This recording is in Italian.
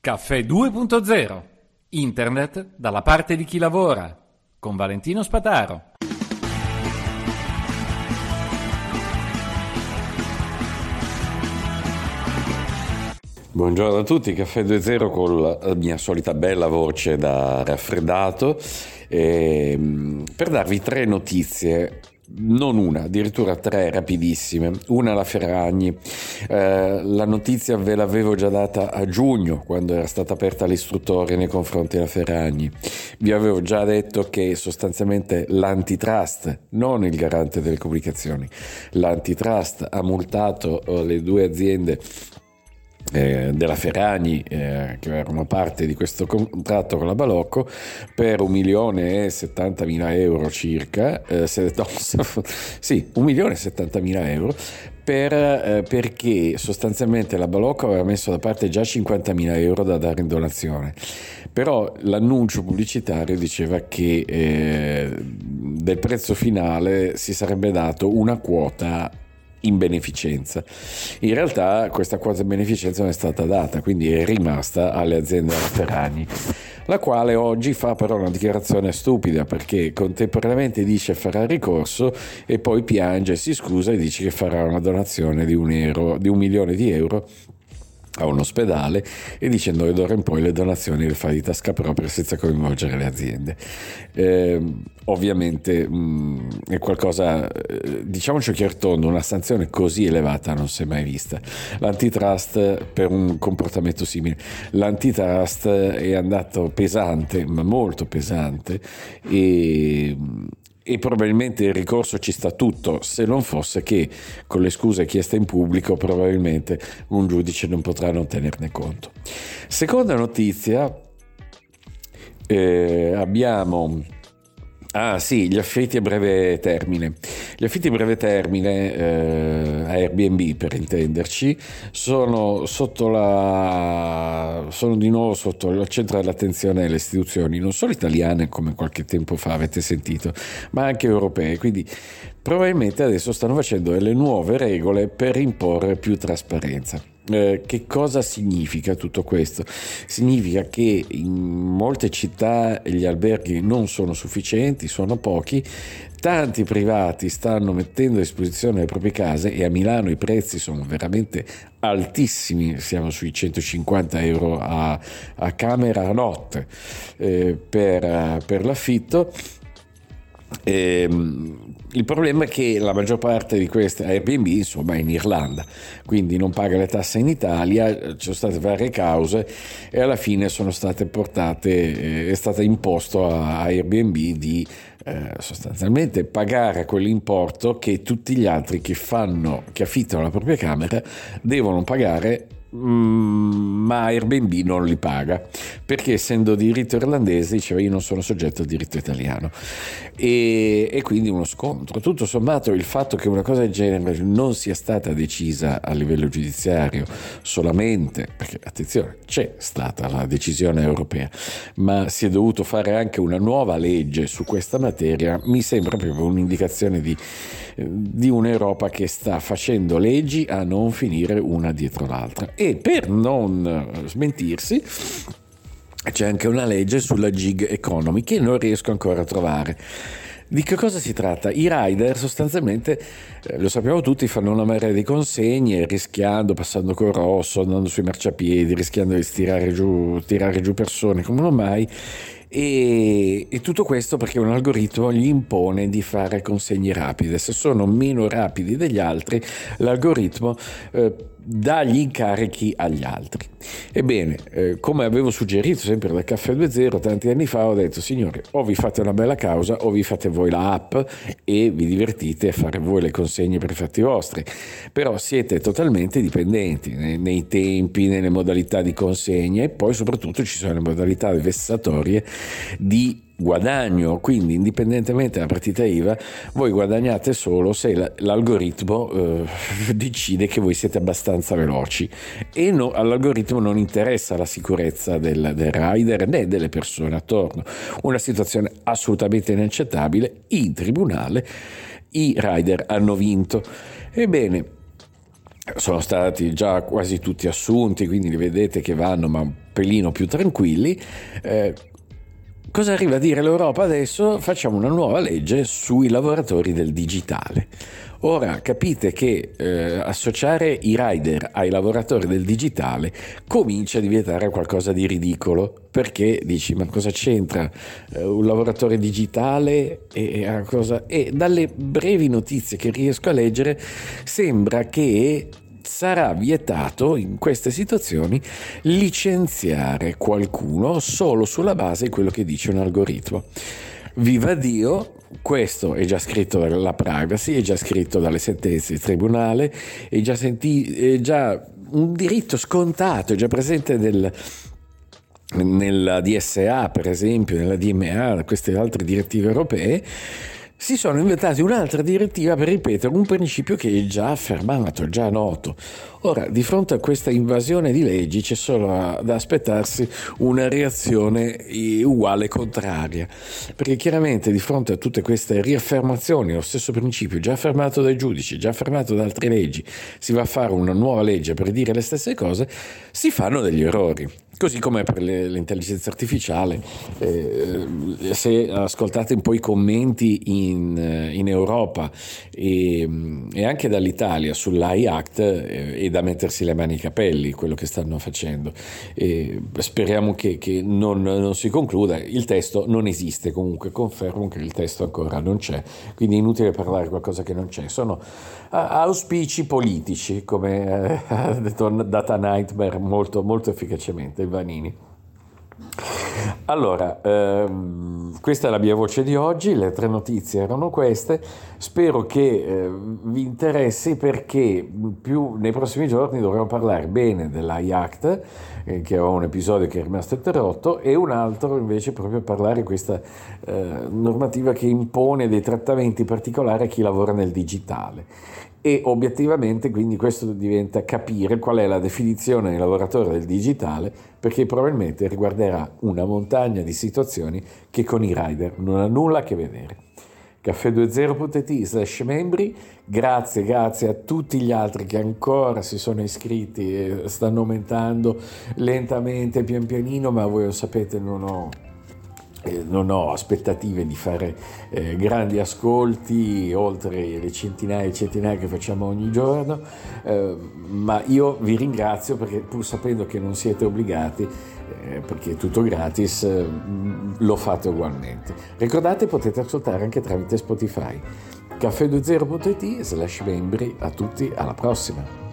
Caffè 2.0. Internet dalla parte di chi lavora. Con Valentino Spataro. Buongiorno a tutti, Caffè 2.0 con la mia solita bella voce da raffreddato per darvi tre notizie, non una, addirittura tre rapidissime. Una alla Ferragni, la notizia ve l'avevo già data a giugno quando era stata aperta l'istruttoria nei confronti della Ferragni. Vi avevo già detto che sostanzialmente l'antitrust, non il garante delle comunicazioni, l'antitrust ha multato le due aziende della Ferragni che erano parte di questo contratto con la Balocco per 1.070.000 euro circa, 1.070.000 euro perché sostanzialmente la Balocco aveva messo da parte già 50.000 euro da dare in donazione, però l'annuncio pubblicitario diceva che del prezzo finale si sarebbe dato una quota in beneficenza. In realtà questa quota in beneficenza non è stata data, quindi è rimasta alle aziende della Ferragni, la quale oggi fa però una dichiarazione stupida, perché contemporaneamente dice farà ricorso e poi piange, si scusa e dice che farà una donazione di 1 milione di euro a un ospedale, e dicendo che d'ora in poi le donazioni le fa di tasca propria senza coinvolgere le aziende. Ovviamente è qualcosa, diciamoci chiartondo, una sanzione così elevata non si è mai vista. L'antitrust per un comportamento simile, l'antitrust è andato pesante, ma molto pesante, e probabilmente il ricorso ci sta tutto, se non fosse che con le scuse chieste in pubblico probabilmente un giudice non potrà non tenerne conto. Seconda notizia, abbiamo gli affitti a breve termine. Gli affitti a breve termine, Airbnb per intenderci, sono di nuovo sotto il centro dell'attenzione delle istituzioni, non solo italiane come qualche tempo fa avete sentito, ma anche europee. Quindi probabilmente adesso stanno facendo delle nuove regole per imporre più trasparenza. Che cosa significa tutto questo? Significa che in molte città gli alberghi non sono sufficienti, sono pochi, tanti privati stanno mettendo a disposizione le proprie case, e a Milano i prezzi sono veramente altissimi, siamo sui 150 euro a camera a notte per l'affitto. Il problema è che la maggior parte di queste Airbnb insomma è in Irlanda, quindi non paga le tasse in Italia. Ci sono state varie cause e alla fine sono state portate, è stato imposto a Airbnb di sostanzialmente pagare quell'importo che tutti gli altri che affittano la propria camera devono pagare, ma Airbnb non li paga, perché essendo diritto irlandese diceva io non sono soggetto al diritto italiano, e quindi uno scontro. Tutto sommato il fatto che una cosa del genere non sia stata decisa a livello giudiziario solamente, perché attenzione c'è stata la decisione europea, ma si è dovuto fare anche una nuova legge su questa materia, mi sembra proprio un'indicazione di un'Europa che sta facendo leggi a non finire una dietro l'altra. E per non smentirsi c'è anche una legge sulla gig economy che non riesco ancora a trovare. Di che cosa si tratta? I rider sostanzialmente, lo sappiamo tutti, fanno una marea di consegne rischiando, passando col rosso, andando sui marciapiedi, rischiando di tirare giù persone come non mai. E tutto questo perché un algoritmo gli impone di fare consegne rapide. Se sono meno rapidi degli altri, l'algoritmo dà gli incarichi agli altri. Ebbene, come avevo suggerito sempre dal Caffè 2.0 tanti anni fa, ho detto: signori, o vi fate una bella causa o vi fate voi la app e vi divertite a fare voi le consegne per i fatti vostri, però siete totalmente dipendenti nei tempi, nelle modalità di consegna, e poi soprattutto ci sono le modalità vessatorie di guadagno. Quindi indipendentemente dalla partita IVA voi guadagnate solo se l'algoritmo decide che voi siete abbastanza veloci, e all'algoritmo non interessa la sicurezza del rider né delle persone attorno. Una situazione assolutamente inaccettabile. In tribunale i rider hanno vinto. Ebbene, sono stati già quasi tutti assunti, quindi li vedete che vanno ma un pelino più tranquilli. Cosa arriva a dire l'Europa adesso? Facciamo una nuova legge sui lavoratori del digitale. Ora capite che associare i rider ai lavoratori del digitale comincia a diventare qualcosa di ridicolo, perché dici ma cosa c'entra un lavoratore digitale e cosa? E dalle brevi notizie che riesco a leggere sembra che sarà vietato in queste situazioni licenziare qualcuno solo sulla base di quello che dice un algoritmo. Viva Dio, questo è già scritto dalla privacy, è già scritto dalle sentenze di tribunale, è già un diritto scontato, è già presente nella DSA, per esempio, nella DMA, queste altre direttive europee. Si sono inventati un'altra direttiva per ripetere un principio che è già affermato, già noto. Ora, di fronte a questa invasione di leggi c'è solo da aspettarsi una reazione uguale contraria, perché chiaramente di fronte a tutte queste riaffermazioni, lo stesso principio già affermato dai giudici, già affermato da altre leggi, si va a fare una nuova legge per dire le stesse cose, si fanno degli errori. Così come per l'intelligenza artificiale, se ascoltate un po' i commenti in Europa e anche dall'Italia sull'AI Act, è da mettersi le mani ai capelli quello che stanno facendo. Speriamo che non si concluda. Il testo non esiste, comunque confermo che il testo ancora non c'è, quindi è inutile parlare di qualcosa che non c'è. Sono auspici politici, come ha detto Data Nightmare molto, molto efficacemente il Vanini. Allora, questa è la mia voce di oggi, le 3 notizie erano queste, spero che vi interessi, perché più nei prossimi giorni dovremo parlare bene dell'AI Act, che era un episodio che è rimasto interrotto, e un altro invece proprio parlare di questa normativa che impone dei trattamenti particolari a chi lavora nel digitale. E obiettivamente quindi questo diventa capire qual è la definizione di lavoratore del digitale, perché probabilmente riguarderà una montagna di situazioni che con i rider non ha nulla a che vedere. caffè20.it/membri, grazie a tutti gli altri che ancora si sono iscritti e stanno aumentando lentamente, pian pianino, ma voi lo sapete, non ho aspettative di fare grandi ascolti oltre le centinaia e centinaia che facciamo ogni giorno, ma io vi ringrazio, perché pur sapendo che non siete obbligati, perché è tutto gratis, lo fate ugualmente. Ricordate, potete ascoltare anche tramite Spotify. caffè20.it/membri. A tutti, alla prossima.